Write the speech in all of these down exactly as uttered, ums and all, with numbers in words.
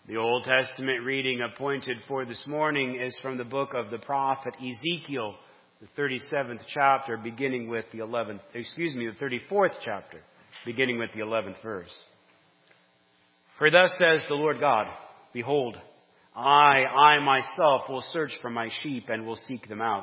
The Old Testament reading appointed for this morning is from the book of the prophet Ezekiel, the thirty-seventh chapter, beginning with the eleventh, excuse me, the thirty-fourth chapter, beginning with the eleventh verse. For thus says the Lord God, Behold, I, I myself will search for my sheep and will seek them out.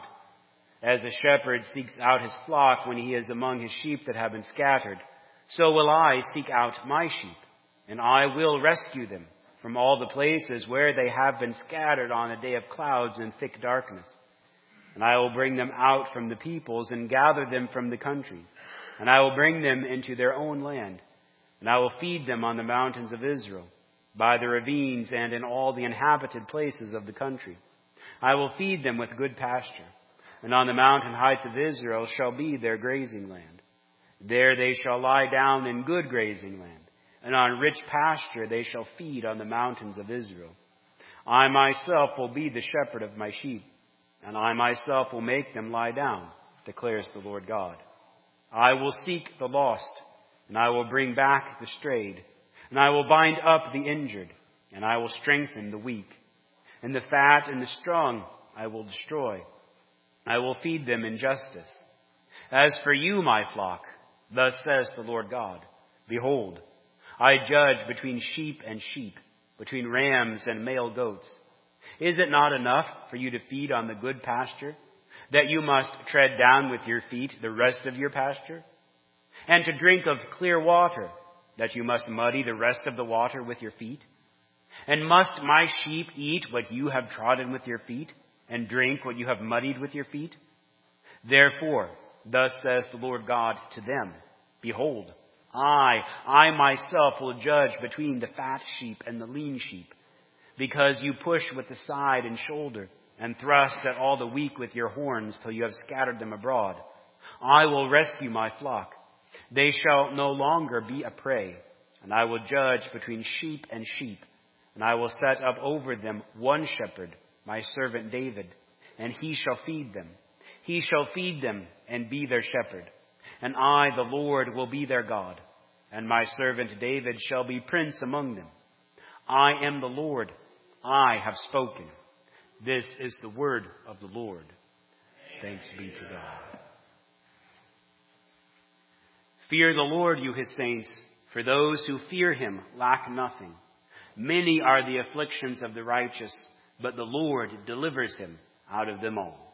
As a shepherd seeks out his flock when he is among his sheep that have been scattered, so will I seek out my sheep, and I will rescue them from all the places where they have been scattered on a day of clouds and thick darkness. And I will bring them out from the peoples and gather them from the countries. And I will bring them into their own land. And I will feed them on the mountains of Israel, by the ravines and in all the inhabited places of the country. I will feed them with good pasture. And on the mountain heights of Israel shall be their grazing land. There they shall lie down in good grazing land. And on rich pasture they shall feed on the mountains of Israel. I myself will be the shepherd of my sheep, and I myself will make them lie down, declares the Lord God. I will seek the lost, and I will bring back the strayed, and I will bind up the injured, and I will strengthen the weak. And the fat and the strong I will destroy. I will feed them in justice. As for you, my flock, thus says the Lord God, Behold, I judge between sheep and sheep, between rams and male goats. Is it not enough for you to feed on the good pasture, that you must tread down with your feet the rest of your pasture? And to drink of clear water, that you must muddy the rest of the water with your feet? And must my sheep eat what you have trodden with your feet, and drink what you have muddied with your feet? Therefore, thus says the Lord God to them, Behold, I, I myself will judge between the fat sheep and the lean sheep, because you push with the side and shoulder, and thrust at all the weak with your horns till you have scattered them abroad. I will rescue my flock. They shall no longer be a prey, and I will judge between sheep and sheep, and I will set up over them one shepherd, my servant David, and he shall feed them. He shall feed them and be their shepherd. And I, the Lord, will be their God, and my servant David shall be prince among them. I am the Lord, I have spoken. This is the word of the Lord. Thanks be to God. Fear the Lord, you his saints, for those who fear him lack nothing. Many are the afflictions of the righteous, but the Lord delivers him out of them all.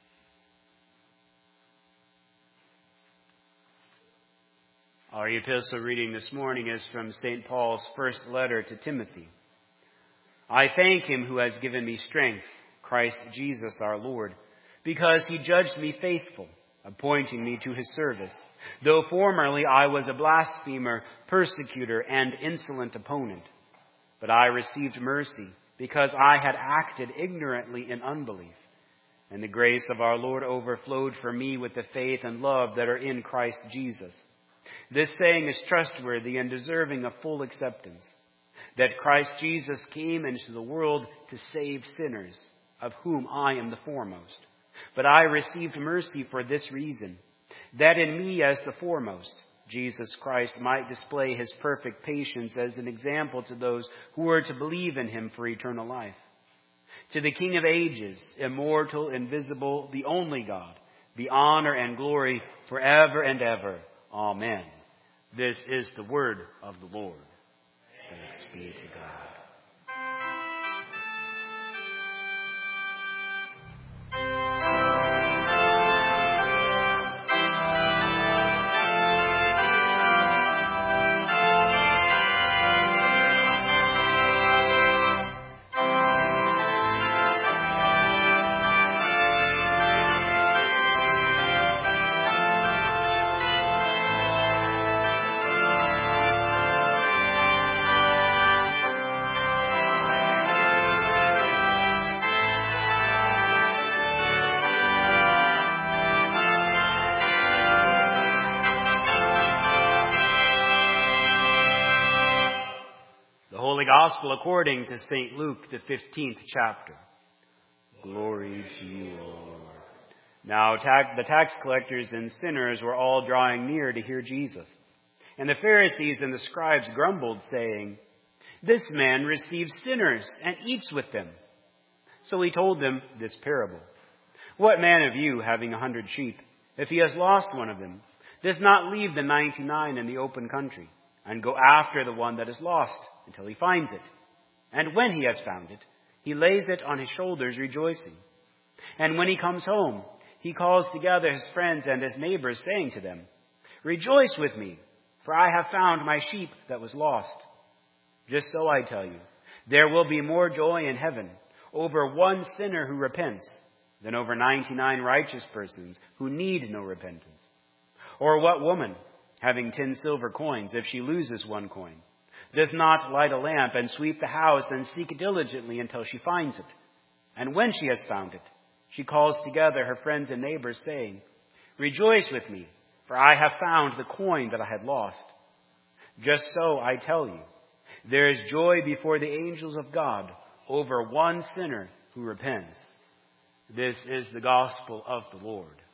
Our epistle reading this morning is from Saint Paul's first letter to Timothy. I thank him who has given me strength, Christ Jesus our Lord, because he judged me faithful, appointing me to his service, though formerly I was a blasphemer, persecutor, and insolent opponent. But I received mercy, because I had acted ignorantly in unbelief. And the grace of our Lord overflowed for me with the faith and love that are in Christ Jesus. This saying is trustworthy and deserving of full acceptance, that Christ Jesus came into the world to save sinners, of whom I am the foremost. But I received mercy for this reason, that in me as the foremost, Jesus Christ might display his perfect patience as an example to those who are to believe in him for eternal life. To the King of ages, immortal, invisible, the only God, be honor and glory forever and ever. Amen. This is the word of the Lord. Thanks be to God. Gospel according to Saint Luke, the fifteenth chapter. Glory to you, O Lord. Now ta- the tax collectors and sinners were all drawing near to hear Jesus. And the Pharisees and the scribes grumbled, saying, This man receives sinners and eats with them." So he told them this parable. "What man of you, having a hundred sheep, if he has lost one of them, does not leave the ninety-nine in the open country and go after the one that is lost until he finds it? And when he has found it, he lays it on his shoulders, rejoicing. And when he comes home, he calls together his friends and his neighbors, saying to them, 'Rejoice with me, for I have found my sheep that was lost.' Just so I tell you, there will be more joy in heaven over one sinner who repents than over ninety-nine righteous persons who need no repentance. Or what woman, having ten silver coins, if she loses one coin, does not light a lamp and sweep the house and seek diligently until she finds it? And when she has found it, she calls together her friends and neighbors, saying, 'Rejoice with me, for I have found the coin that I had lost.' Just so I tell you, there is joy before the angels of God over one sinner who repents." This is the gospel of the Lord.